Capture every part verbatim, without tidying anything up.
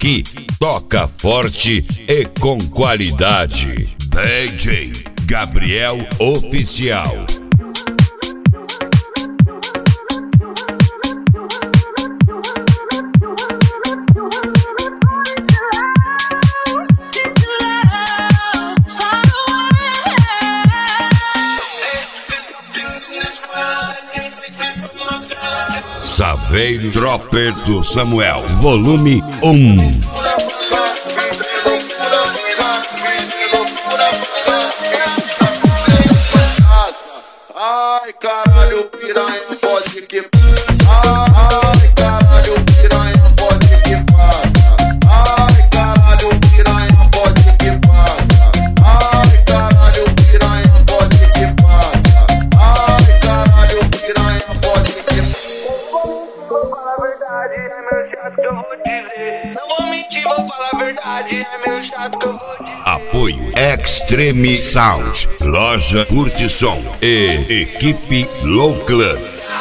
Aqui toca forte e com qualidade. D J Gabriel Oficial. Saveiro Dropper do Samuel, volume um. Ai, caralho, piranha, pode que Ai, caralho, piranha, pode que passa. Ai, caralho, piranha, pode que passa. Ai, caralho, piranha, pode que passa. Ai, caralho, piranha, pode que Vou falar a verdade, é meu chato que eu vou dizer. Não vou mentir, vou falar a verdade, é meu chato que eu vou dizer. Apoio Extreme Sound, Loja Curte Som e Equipe Low Club.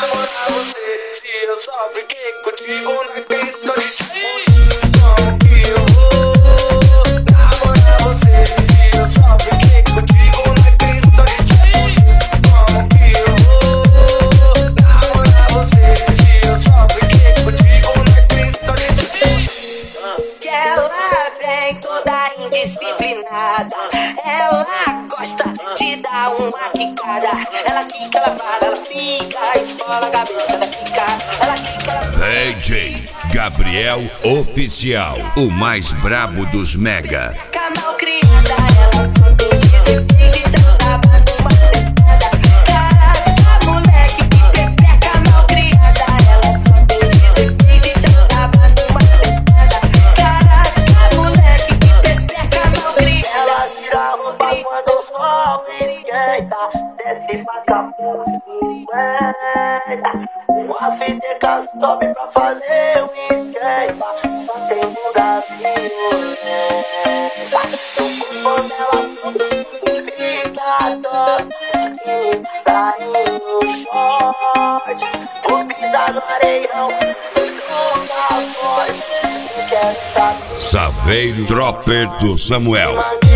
Se eu só fiquei contigo, não tem solidão. Como que eu vou namorar você? Se eu só fiquei contigo, não tem solidão. Como que eu vou namorar você? Se eu só fiquei contigo, não tem solidão. Que ela vem toda indisciplinada, ela gosta de dar uma quicada. Ela quica, ela para, ela fica, esfola a cabeça, ela quica, ela quica, ela... D J Gabriel Oficial, o mais brabo dos mega. Canal criada, ela só tem dezesseis e já tava numa sentada. Caraca, moleque que tem pé, canal criada. Ela só tem dezesseis e já tava numa sentada. Caraca, moleque que tem pé, canal criada. Ela tira a roupa quando o sol esquenta, desce pra capuz cinquenta. Uma fita top pra fazer um esquenta, só tem lugar de olheta. No corpo dela todo mundo fica doido, que saiu no short. Vou pisar no areião, estruga forte. Eu quero saber Saveiro Dropper do Samuel.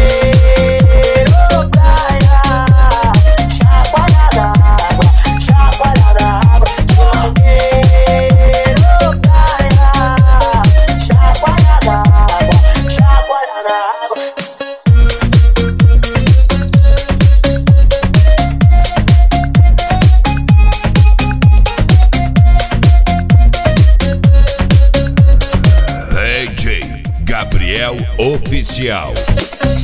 Maneiro, praia, chacoalhada água, chacoalhada água. Maneiro, praia, chacoalhada água, chacoalhada água. D J Gabriel Oficial.